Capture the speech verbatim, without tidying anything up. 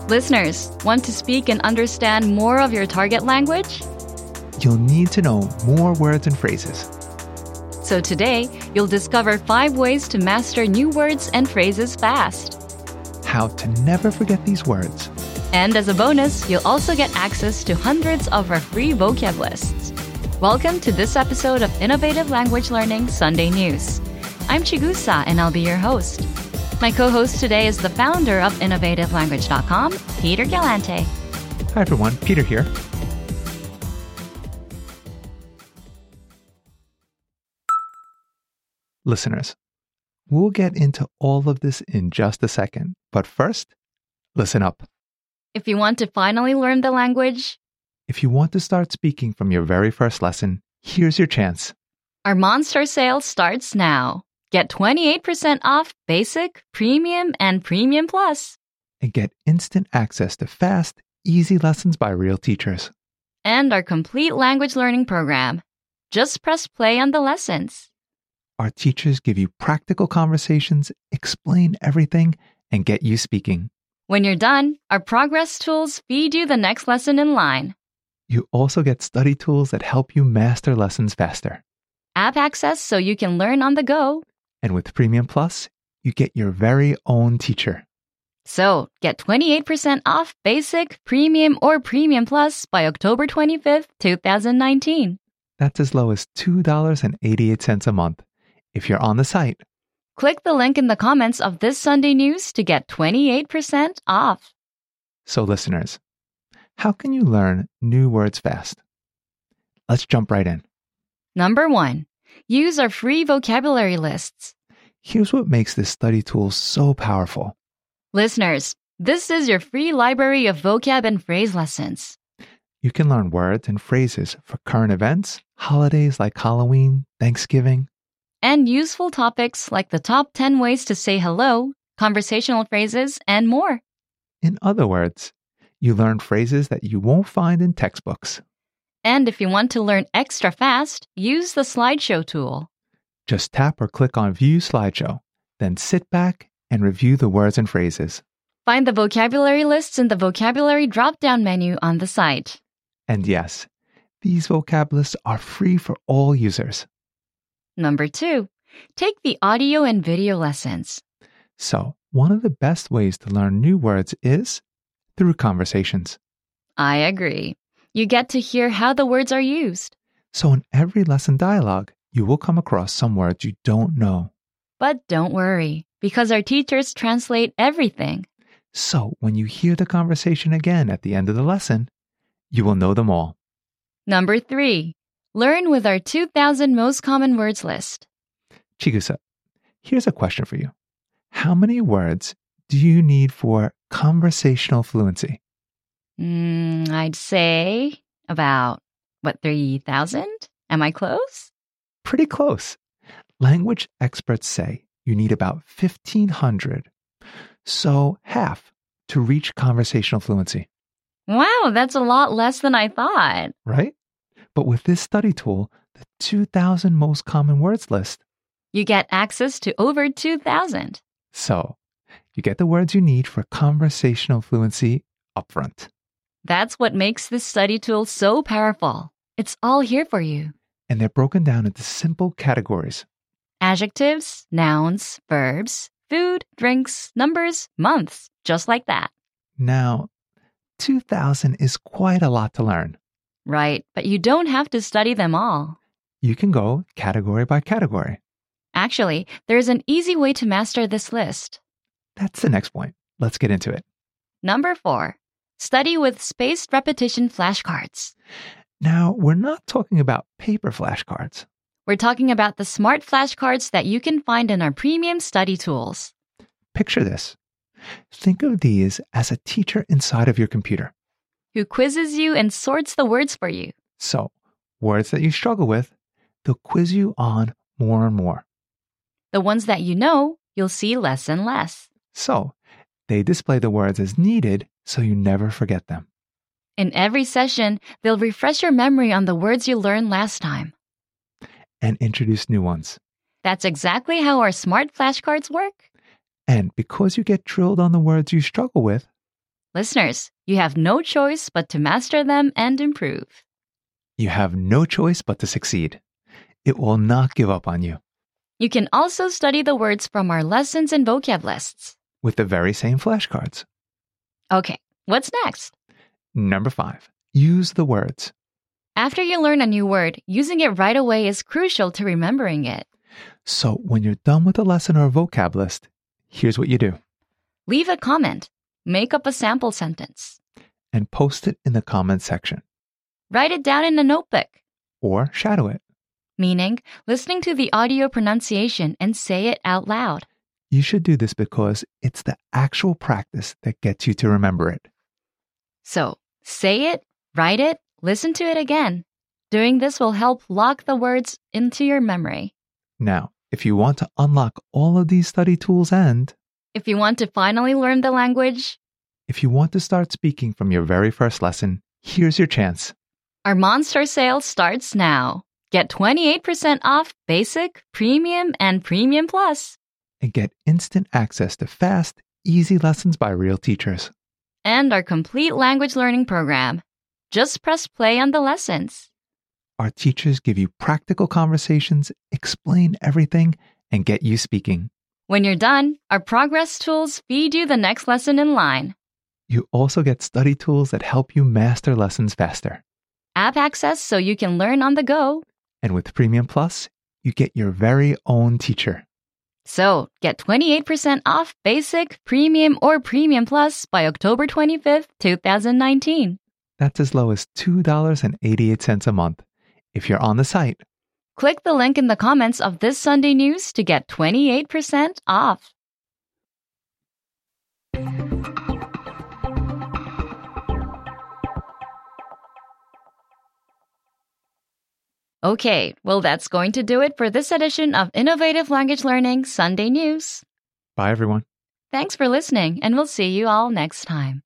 Listeners, want to speak and understand more of your target language? You'll need to know more words and phrases. So today, you'll discover five ways to master new words and phrases fast. How to never forget these words. And as a bonus, you'll also get access to hundreds of our free vocab lists. Welcome to this episode of Innovative Language Learning Sunday News. I'm Chigusa, and I'll be your host. My co-host today is the founder of innovative language dot com, Peter Galante. Hi everyone, Peter here. Listeners, we'll get into all of this in just a second, but first, listen up. If you want to finally learn the language, if you want to start speaking from your very first lesson, here's your chance. Our monster sale starts now. Get twenty-eight percent off Basic, Premium, and Premium Plus. And get instant access to fast, easy lessons by real teachers. And our complete language learning program. Just press play on the lessons. Our teachers give you practical conversations, explain everything, and get you speaking. When you're done, our progress tools feed you the next lesson in line. You also get study tools that help you master lessons faster. App access so you can learn on the go. And with Premium Plus, you get your very own teacher. So, get twenty-eight percent off Basic, Premium, or Premium Plus by October twenty-fifth, twenty nineteen. That's as low as two dollars and eighty-eight cents a month. If you're on the site, click the link in the comments of this Sunday news to get twenty-eight percent off. So listeners, how can you learn new words fast? Let's jump right in. Number one, use our free vocabulary lists. Here's what makes this study tool so powerful. Listeners, this is your free library of vocab and phrase lessons. You can learn words and phrases for current events, holidays like Halloween, Thanksgiving, and useful topics like the top ten ways to say hello, conversational phrases, and more. In other words, you learn phrases that you won't find in textbooks. And if you want to learn extra fast, use the slideshow tool. Just tap or click on View Slideshow, then sit back and review the words and phrases. Find the vocabulary lists in the vocabulary drop-down menu on the site. And yes, these vocab lists are free for all users. Number two, take the audio and video lessons. So, one of the best ways to learn new words is through conversations. I agree. You get to hear how the words are used. So in every lesson dialogue, you will come across some words you don't know. But don't worry, because our teachers translate everything. So when you hear the conversation again at the end of the lesson, you will know them all. Number three, learn with our two thousand most common words list. Chigusa, here's a question for you. How many words do you need for conversational fluency? Mm, I'd say about, what, three thousand? Am I close? Pretty close. Language experts say you need about fifteen hundred, so half, to reach conversational fluency. Wow, that's a lot less than I thought. Right? But with this study tool, the two thousand most common words list, you get access to over two thousand. So, you get the words you need for conversational fluency upfront. That's what makes this study tool so powerful. It's all here for you. And they're broken down into simple categories. Adjectives, nouns, verbs, food, drinks, numbers, months, just like that. Now, two thousand is quite a lot to learn. Right, but you don't have to study them all. You can go category by category. Actually, there's an easy way to master this list. That's the next point. Let's get into it. Number four, study with spaced repetition flashcards. Now, we're not talking about paper flashcards. We're talking about the smart flashcards that you can find in our premium study tools. Picture this. Think of these as a teacher inside of your computer, who quizzes you and sorts the words for you. So, words that you struggle with, they'll quiz you on more and more. The ones that you know, you'll see less and less. So, they display the words as needed so you never forget them. In every session, they'll refresh your memory on the words you learned last time. And introduce new ones. That's exactly how our smart flashcards work. And because you get drilled on the words you struggle with, Listeners, you have no choice but to master them and improve. You have no choice but to succeed. It will not give up on you. You can also study the words from our lessons and vocab lists with the very same flashcards. Okay, what's next? Number five, use the words. After you learn a new word, using it right away is crucial to remembering it. So when you're done with a lesson or a vocab list, here's what you do. Leave a comment. Make up a sample sentence. And post it in the comments section. Write it down in a notebook. Or shadow it. Meaning, listening to the audio pronunciation and say it out loud. You should do this because it's the actual practice that gets you to remember it. So, say it, write it, listen to it again. Doing this will help lock the words into your memory. Now, if you want to unlock all of these study tools and if you want to finally learn the language, if you want to start speaking from your very first lesson, here's your chance. Our monster sale starts now. Get twenty-eight percent off Basic, Premium, and Premium Plus. And get instant access to fast, easy lessons by real teachers. And our complete language learning program. Just press play on the lessons. Our teachers give you practical conversations, explain everything, and get you speaking. When you're done, our progress tools feed you the next lesson in line. You also get study tools that help you master lessons faster. App access so you can learn on the go. And with Premium Plus, you get your very own teacher. So, get twenty-eight percent off Basic, Premium, or Premium Plus by October twenty-fifth, twenty nineteen. That's as low as two dollars and eighty-eight cents a month. If you're on the site, click the link in the comments of this Sunday news to get twenty-eight percent off. Okay, well, that's going to do it for this edition of Innovative Language Learning Sunday News. Bye, everyone. Thanks for listening, and we'll see you all next time.